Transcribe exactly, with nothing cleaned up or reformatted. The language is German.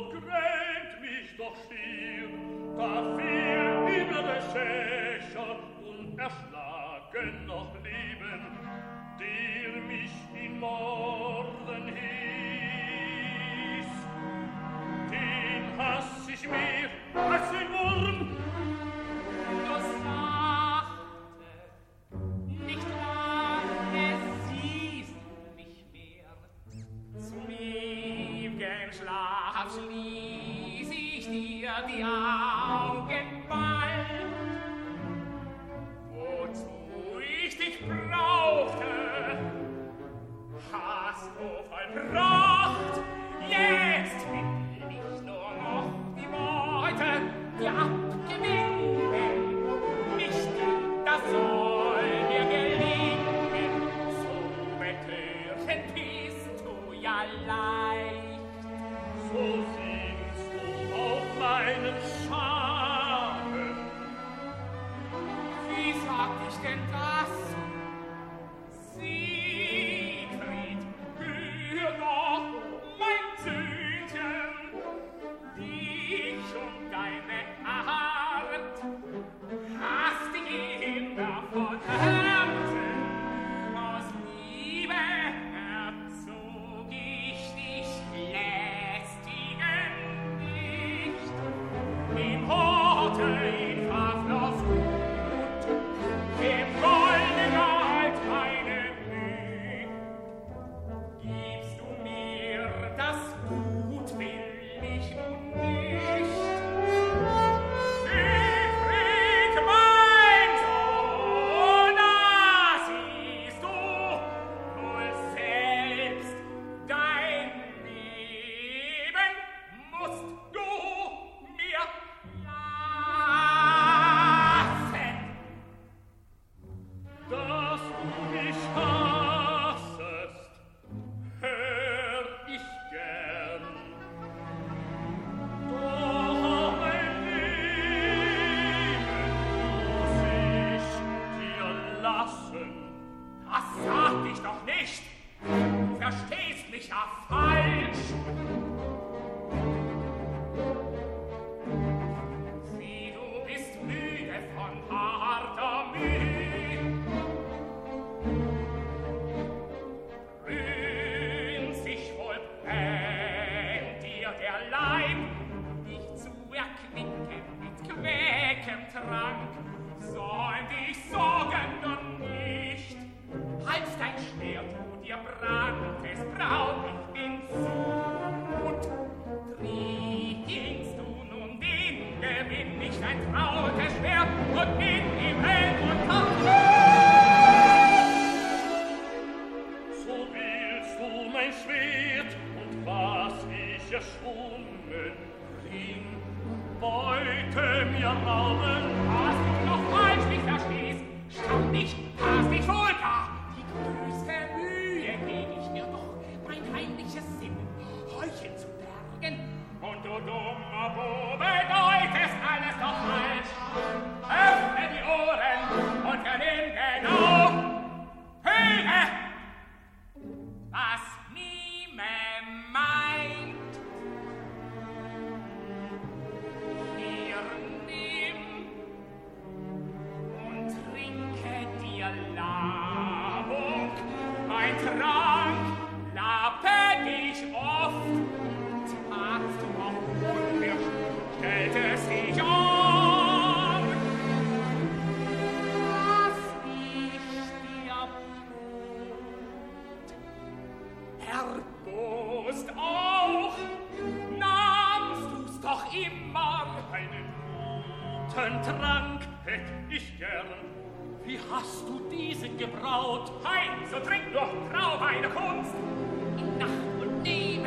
Tod grämt mich doch schier, da fiel über der Schächer und erschlagen noch Leben, der mich in Morden hieß. Den hass ich mehr als ein Wurm. Du sagte, nicht wahr, es siehst du mich mehr. Zum ewigen Schlaf schließ ich dir die Augen bald. Wozu ich dich brauchte, hast du vollbracht. Jetzt will ich nur noch die Beute dir abgewinnen. Nicht, das soll dir gelingen, so betörend bist du ja leicht. So siehst du auf meinen Schaden. Wie sag ich denn das? Siegfried, hör doch, mein Söhnchen, dich und deine Art hast dich immer von Herzen, aus Liebe erzog ich dich lästigen nicht. Im Horte in Verfloss Gut, im Golde galt meine Mühe. Gibst du mir das Gut, will ich nun nicht. Siegfried, mein Sohn, da siehst du wohl selbst, dein Leben musst du mir lassen. Dass du mich hassest, hör ich gern. Doch mein Leben muss ich dir lassen. Das sag ich doch nicht. Du verstehst mich ja falsch. Sieh, du bist müde von harter Mühe. Rühmt sich wohl, brennt dir der Leib, dich zu erquicken mit quäkem Trank. Säum dich Sorgen nun nicht. Halt dein Schwert, du dir brandest, braut, ich bin Sud. Trinkst du nun den Gewinn, nicht ein trautes Schwert, und bin im Hell und So willst du mein Schwert und was ich erschwungen, Ring und Beute mir rauben. Hast du noch falsch mich verstehst, stamm nicht, hast dich wohl gar. Die größte Mühe geb ich mir doch, mein heimliches Sinn, Heucheln zu bergen. Und du dummer Bube, deutest alles doch falsch. Öffne die Ohren und vernimm genau. Höre, was Mime meint. Hier nimm und trinke dir Labung, mein Trank, lappe dich oft, tagst du auch unwirsch, stellt es sich an, was ich dir bot. Erbost auch, nahmst du's doch immer. Einen guten Trank hätt ich gern. Wie hast du diesen gebraut? Hein, so trink doch, Trau meine Kunst. In Nacht und Nebel